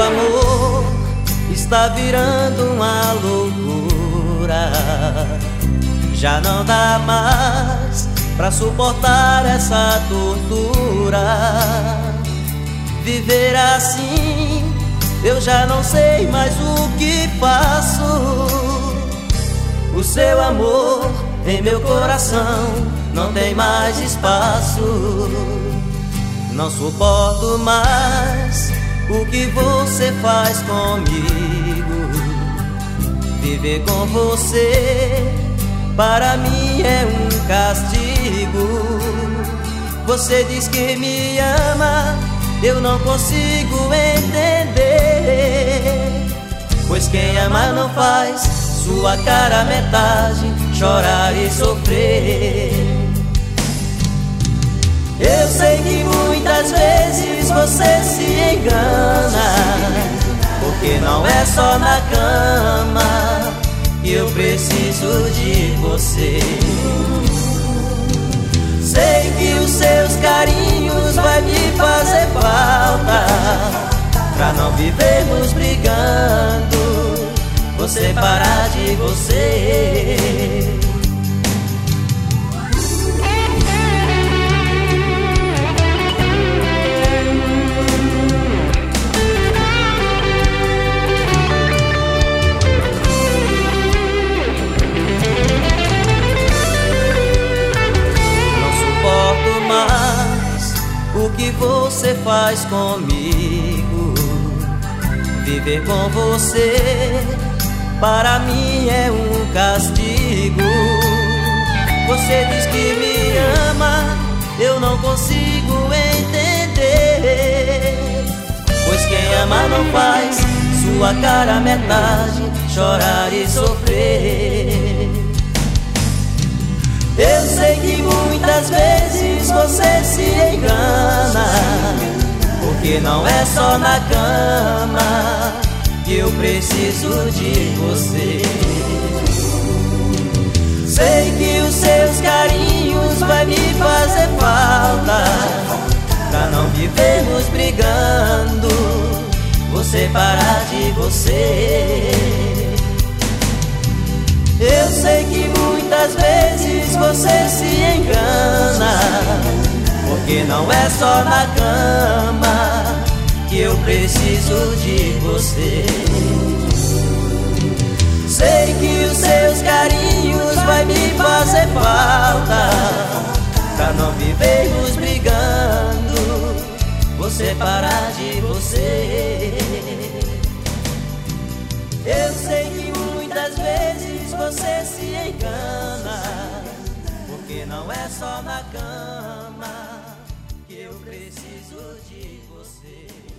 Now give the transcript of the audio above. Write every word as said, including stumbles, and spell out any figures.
amor está virando uma loucura. Já não dá mais pra suportar essa tortura. Viver assim, eu já não sei mais o que faço. O seu amor em meu coração não tem mais espaço. Não suporto mais o que você faz comigo. Viver com você para mim é um castigo. Você diz que me ama, eu não consigo entender. Pois quem ama não faz sua cara metade chorar e sofrer. Eu sei que muitas vezes você se engana, porque não é só na cama que eu preciso de você. Sei que os seus carinhos vai me fazer falta, pra não vivermos brigando, vou separar de você. O que você faz comigo? Viver com você para mim é um castigo. Você diz que me ama, eu não consigo entender. Pois quem ama não faz sua cara metade chorar e sofrer. Eu sei que muitas vezes você se engana, porque não é só na cama que eu preciso de você. Sei que os seus carinhos vai me fazer falta, pra não vivermos brigando, vou separar de você. Eu sei que muitas vezes você se engana, porque não é só na cama que eu preciso de você. Sei que os seus carinhos vai me fazer falta, pra não vivermos brigando, vou separar de você. Eu sei que muitas vezes você se engana, porque não é só na cama que eu preciso de você.